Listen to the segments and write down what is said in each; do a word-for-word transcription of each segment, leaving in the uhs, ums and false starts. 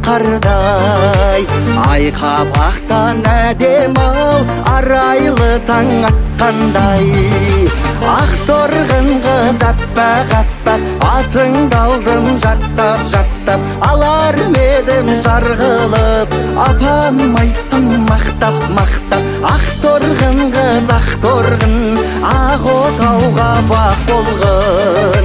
қардай. Айқабақтан әдем ау, арайлы таң атқандай. Ақ торғын қыз аппақ аппақ, атыңды алдым жаттап жаттап, алар медім жарғылып, апам айттым мақтап мақтап. Ақ торғын қыз ақ торғын, ақ отауға бақ болғын.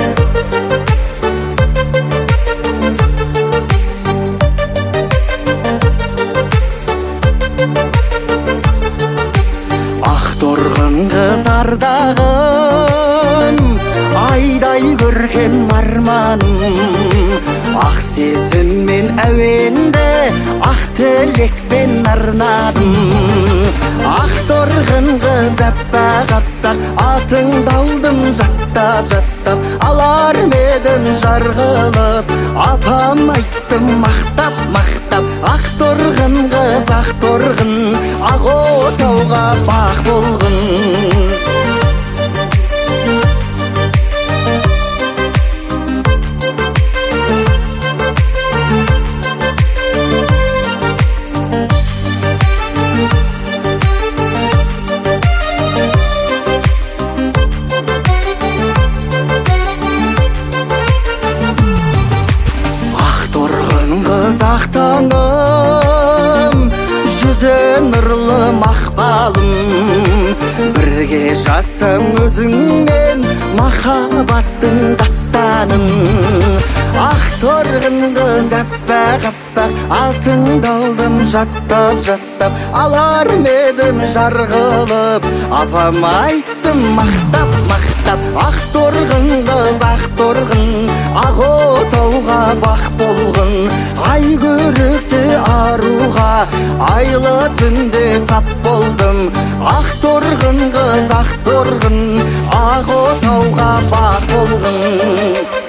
Ақ торғын қыз ардағым, айдай көркем арманым. Ақ сезіммен әуенді, ақ тілекпен арнадым. Ақ торғын қыз аппақ аппақ, атыңды алдым жаттап жаттап, алар медім жарғылып, апам айттым мақтап мақтап. Ақ торғын қыз ақ торғын, ақ отауға бақ болғын. Ақ таңым, жүзі нұрлы мақпалым, бірге жасым өзіңмен махаббаттың дастанын. Ақ торғын қыз аппақ аппақ, атыңды алдым жаттап жаттап, алар медім жарғылып, апам айттым мақтап мақтап. Ақ торғын қыз ақ торғын, ақ отауға бақ болғын. Ай көрікті аруға, айлы түнде тап болдым. Ақ торғын қыз ақ торғын, ақ отауға бақ болғын.